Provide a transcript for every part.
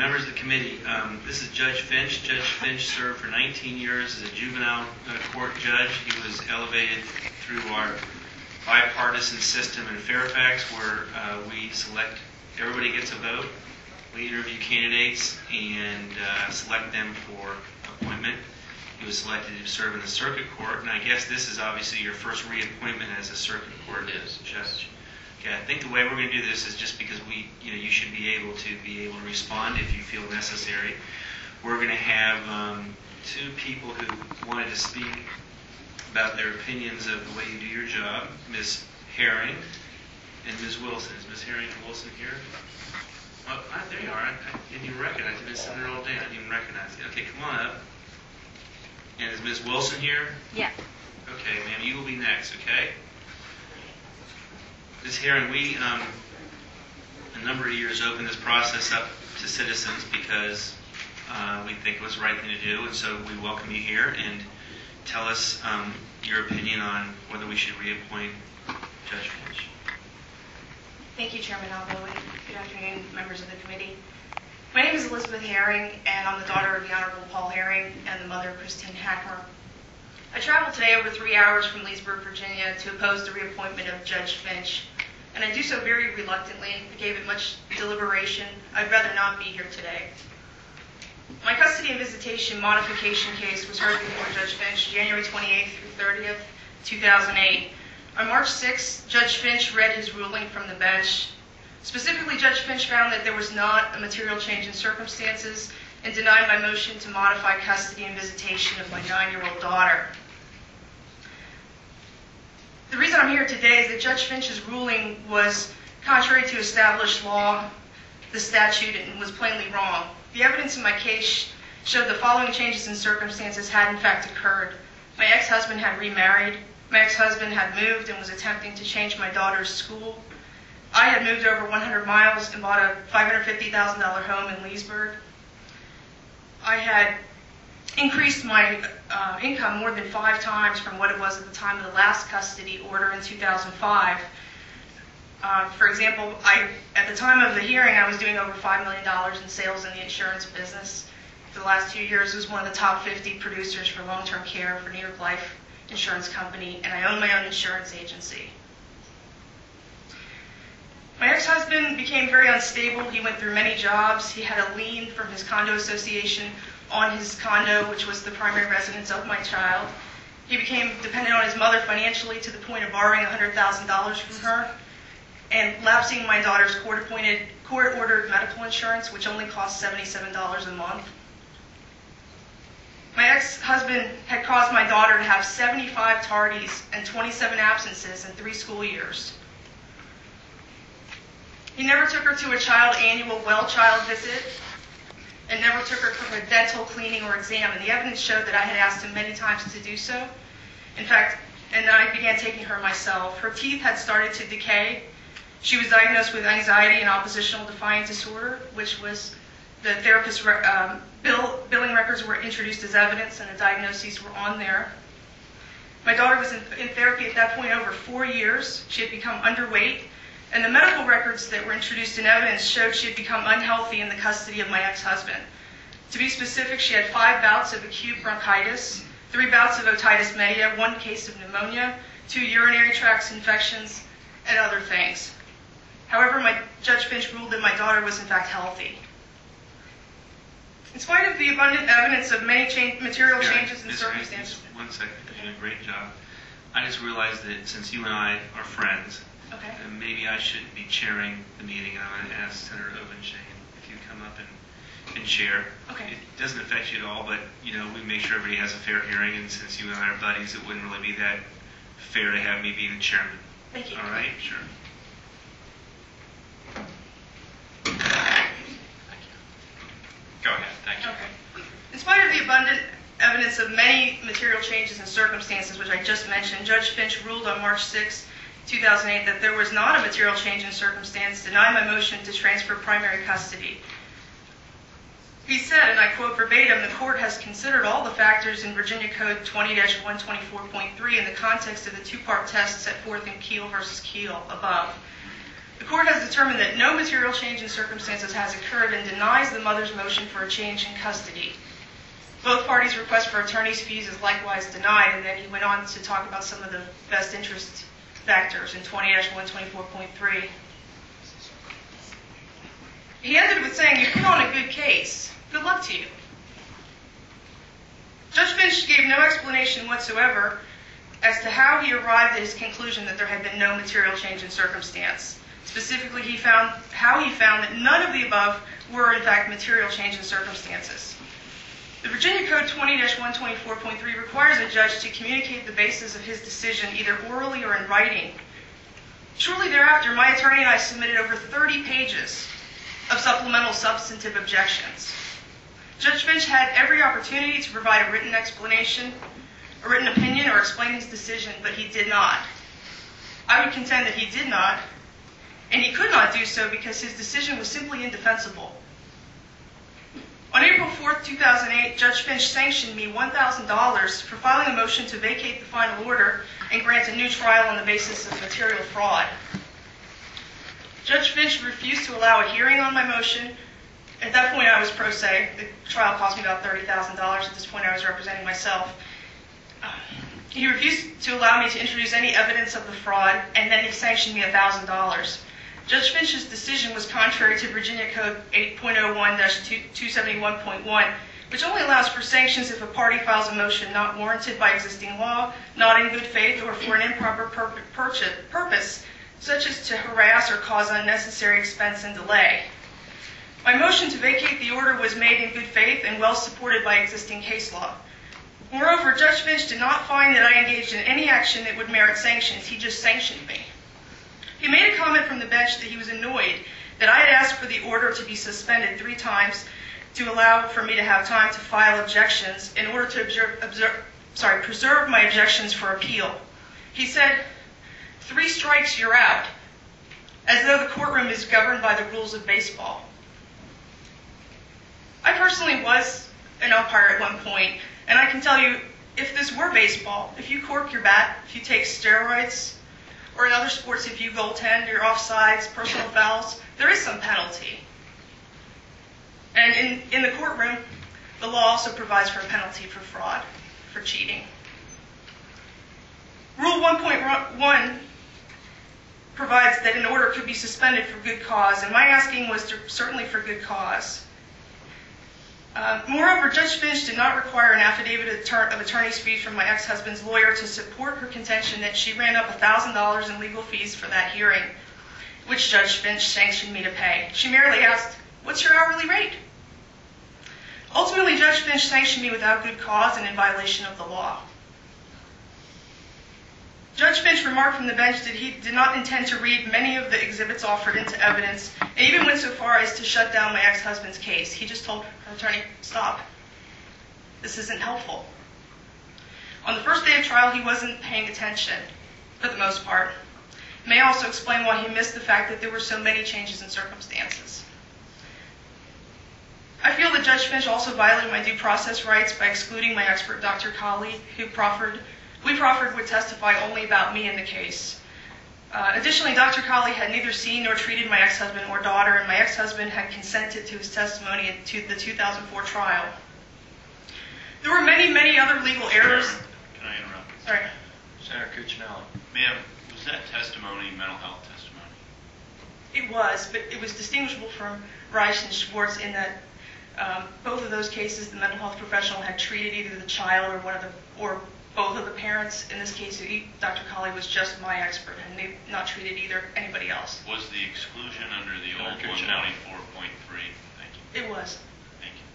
members of the committee, this is Judge Finch. Judge Finch served for 19 years as a juvenile court judge. He was elevated through our bipartisan system in Fairfax, where we select, everybody gets a vote. We interview candidates and select them for appointment. He was selected to serve in the circuit court, and I guess this is obviously your first reappointment as a circuit court judge. Okay, I think the way we're going to do this is just because you should be able to respond if you feel necessary. We're going to have two people who wanted to speak about their opinions of the way you do your job, Ms. Herring and Ms. Wilson. Is Ms. Herring and Wilson here? Oh, there you are. I didn't even recognize you. I've been sitting there all day. I didn't even recognize you. Okay, come on up. And is Ms. Wilson here? Yeah. Okay, ma'am, you will be next, okay? Ms. Herring, we, a number of years, opened this process up to citizens because we think it was the right thing to do, and so we welcome you here, and tell us your opinion on whether we should reappoint Judge Finch. Thank you, Chairman Albo, and good afternoon, members of the committee. My name is Elizabeth Herring, and I'm the daughter of the Honorable Paul Herring and the mother of Christine Hackmer. I traveled today over 3 hours from Leesburg, Virginia, to oppose the reappointment of Judge Finch, and I do so very reluctantly. I gave it much deliberation. I'd rather not be here today. My custody and visitation modification case was heard before Judge Finch January 28th through 30th, 2008. On March 6th, Judge Finch read his ruling from the bench. Specifically, Judge Finch found that there was not a material change in circumstances and denied my motion to modify custody and visitation of my 9-year-old daughter. The reason I'm here today is that Judge Finch's ruling was contrary to established law, the statute, and was plainly wrong. The evidence in my case showed the following changes in circumstances had in fact occurred. My ex-husband had remarried. My ex-husband had moved and was attempting to change my daughter's school. I had moved over 100 miles and bought a $550,000 home in Leesburg. I had increased my income more than 5 times from what it was at the time of the last custody order in 2005. For example, at the time of the hearing, I was doing over $5 million in sales in the insurance business. For the last 2 years, I was one of the top 50 producers for long-term care for New York Life Insurance Company, and I own my own insurance agency. My ex-husband became very unstable. He went through many jobs. He had a lien from his condo association on his condo, which was the primary residence of my child. He became dependent on his mother financially to the point of borrowing $100,000 from her and lapsing my daughter's court-ordered medical insurance, which only cost $77 a month. My ex-husband had caused my daughter to have 75 tardies and 27 absences in 3 school years. He never took her to a child annual well-child visit and never took her for a dental cleaning or exam, and the evidence showed that I had asked him many times to do so. In fact, and I began taking her myself. Her teeth had started to decay. She was diagnosed with anxiety and oppositional defiant disorder, which was the therapist's billing records were introduced as evidence, and the diagnoses were on there. My daughter was in therapy at that point over 4 years. She had become underweight, and the medical records that were introduced in evidence showed she had become unhealthy in the custody of my ex-husband. To be specific, she had 5 bouts of acute bronchitis, 3 bouts of otitis media, 1 case of pneumonia, 2 urinary tract infections, and other things. However, Judge Finch ruled that my daughter was in fact healthy. In spite of the abundant evidence of many material changes in circumstances... One second, you're doing a great job. I just realized that since you and I are friends, okay, maybe I shouldn't be chairing the meeting. I'm going to ask Senator Obenshain if you come up and chair. Okay. It doesn't affect you at all, but we make sure everybody has a fair hearing, and since you and I are buddies, it wouldn't really be that fair to have me being the chairman. Thank you. All right? Sure. Go ahead. Thank you. Okay. In spite of the abundant evidence of many material changes in circumstances, which I just mentioned, Judge Finch ruled on March 6, 2008, that there was not a material change in circumstance, denying my motion to transfer primary custody. He said, and I quote verbatim, "The court has considered all the factors in Virginia Code 20-124.3 in the context of the 2-part test set forth in Keel v. Keel above. The court has determined that no material change in circumstances has occurred and denies the mother's motion for a change in custody. Both parties' request for attorney's fees is likewise denied, and then he went on to talk about some of the best interest factors in 20-124.3. He ended with saying, "You put on a good case. Good luck to you." Judge Finch gave no explanation whatsoever as to how he arrived at his conclusion that there had been no material change in circumstance. Specifically, how he found that none of the above were, in fact, material change in circumstances. The Virginia Code 20-124.3 requires a judge to communicate the basis of his decision either orally or in writing. Shortly thereafter, my attorney and I submitted over 30 pages of supplemental substantive objections. Judge Finch had every opportunity to provide a written explanation, a written opinion, or explain his decision, but he did not. I would contend that he did not, and he could not do so because his decision was simply indefensible. On April 4th, 2008, Judge Finch sanctioned me $1,000 for filing a motion to vacate the final order and grant a new trial on the basis of material fraud. Judge Finch refused to allow a hearing on my motion. At that point, I was pro se. The trial cost me about $30,000. At this point, I was representing myself. He refused to allow me to introduce any evidence of the fraud, and then he sanctioned me $1,000. Judge Finch's decision was contrary to Virginia Code 8.01-271.1, which only allows for sanctions if a party files a motion not warranted by existing law, not in good faith, or for an improper purpose, such as to harass or cause unnecessary expense and delay. My motion to vacate the order was made in good faith and well supported by existing case law. Moreover, Judge Finch did not find that I engaged in any action that would merit sanctions. He just sanctioned me. He made a comment from the bench that he was annoyed that I had asked for the order to be suspended 3 times to allow for me to have time to file objections in order to preserve my objections for appeal. He said, 3 strikes, you're out, as though the courtroom is governed by the rules of baseball. I personally was an umpire at one point, and I can tell you, if this were baseball, if you cork your bat, if you take steroids, or in other sports, if you goaltend, you're offsides, personal fouls, there is some penalty. And in the courtroom, the law also provides for a penalty for fraud, for cheating. Rule 1.1 provides that an order could be suspended for good cause, and my asking was certainly for good cause. Moreover, Judge Finch did not require an affidavit of attorney's fees from my ex-husband's lawyer to support her contention that she ran up $1,000 in legal fees for that hearing, which Judge Finch sanctioned me to pay. She merely asked, "What's your hourly rate?" Ultimately, Judge Finch sanctioned me without good cause and in violation of the law. Judge Finch remarked from the bench that he did not intend to read many of the exhibits offered into evidence, and even went so far as to shut down my ex-husband's case. He just told her attorney, "Stop. This isn't helpful." On the first day of trial, he wasn't paying attention, for the most part. It may also explain why he missed the fact that there were so many changes in circumstances. I feel that Judge Finch also violated my due process rights by excluding my expert, Dr. Colley, who we proffered would testify only about me in the case. Additionally, Dr. Colley had neither seen nor treated my ex-husband or daughter, and my ex-husband had consented to his testimony at the 2004 trial. There were many, many other legal errors. Can I interrupt? Sorry. Senator Cuccinelli. Ma'am, was that testimony mental health testimony? It was, but it was distinguishable from Reich and Schwartz in that both of those cases, the mental health professional had treated either the child or both of the parents. In this case, Dr. Colley was just my expert, and they not treated anybody else. Was the exclusion under the old 124.3? Thank you. It was. Thank you.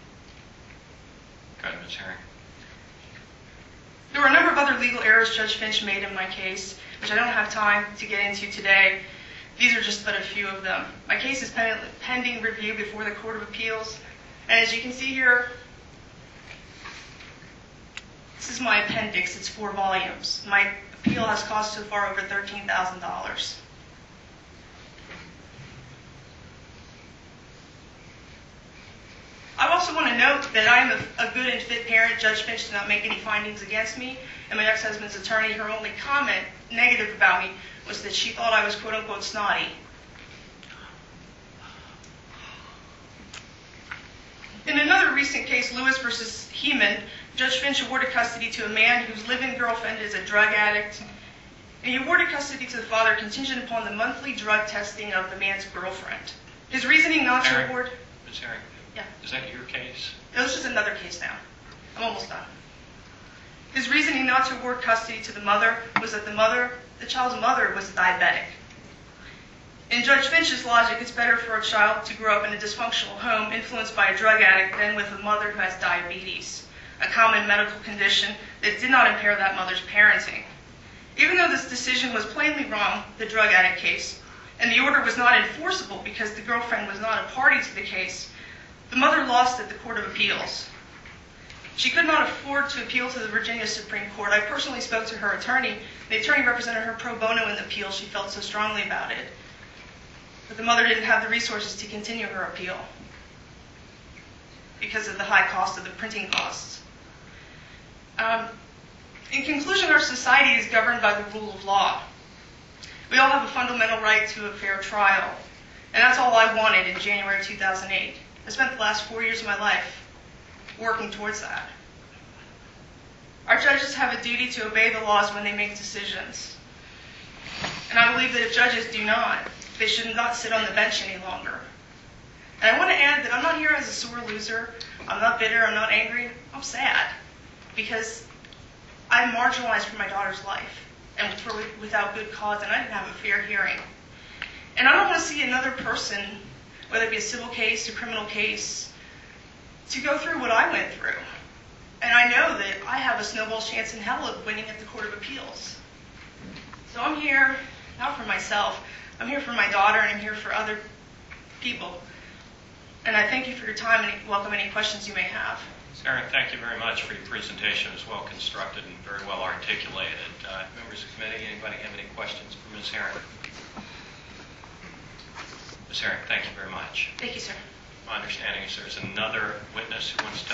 Go ahead, Ms. Herring. There were a number of other legal errors Judge Finch made in my case, which I don't have time to get into today. These are just but a few of them. My case is pending review before the Court of Appeals, and as you can see here, this is my appendix. It's 4 volumes. My appeal has cost so far over $13,000. I also want to note that I am a good and fit parent. Judge Finch did not make any findings against me, and my ex-husband's attorney, her only comment negative about me was that she thought I was quote-unquote snotty. In another recent case, Lewis versus Heeman, Judge Finch awarded custody to a man whose live-in girlfriend is a drug addict. And he awarded custody to the father contingent upon the monthly drug testing of the man's girlfriend. His reasoning not to award... Ms. Herring? Yeah. Is that your case? No, this is another case now. I'm almost done. His reasoning not to award custody to the mother was that the child's mother was diabetic. In Judge Finch's logic, it's better for a child to grow up in a dysfunctional home influenced by a drug addict than with a mother who has diabetes, a common medical condition that did not impair that mother's parenting. Even though this decision was plainly wrong, the drug addict case, and the order was not enforceable because the girlfriend was not a party to the case, the mother lost at the Court of Appeals. She could not afford to appeal to the Virginia Supreme Court. I personally spoke to her attorney. The attorney represented her pro bono in the appeal. She felt so strongly about it. But the mother didn't have the resources to continue her appeal because of the high cost of the printing costs. In conclusion, our society is governed by the rule of law. We all have a fundamental right to a fair trial, and that's all I wanted in January 2008. I spent the last 4 years of my life working towards that. Our judges have a duty to obey the laws when they make decisions. And I believe that if judges do not, they should not sit on the bench any longer. And I want to add that I'm not here as a sore loser. I'm not bitter. I'm not angry. I'm sad because I'm marginalized from my daughter's life and without good cause, and I didn't have a fair hearing. And I don't want to see another person, whether it be a civil case, a criminal case, to go through what I went through. And I know that I have a snowball's chance in hell of winning at the Court of Appeals. So I'm here, not for myself. I'm here for my daughter, and I'm here for other people. And I thank you for your time and welcome any questions you may have. Ms. Herring, thank you very much for your presentation. It was well constructed and very well articulated. Members of the committee, anybody have any questions for Ms. Herring? Ms. Herring, thank you very much. Thank you, sir. My understanding is there's another witness who wants to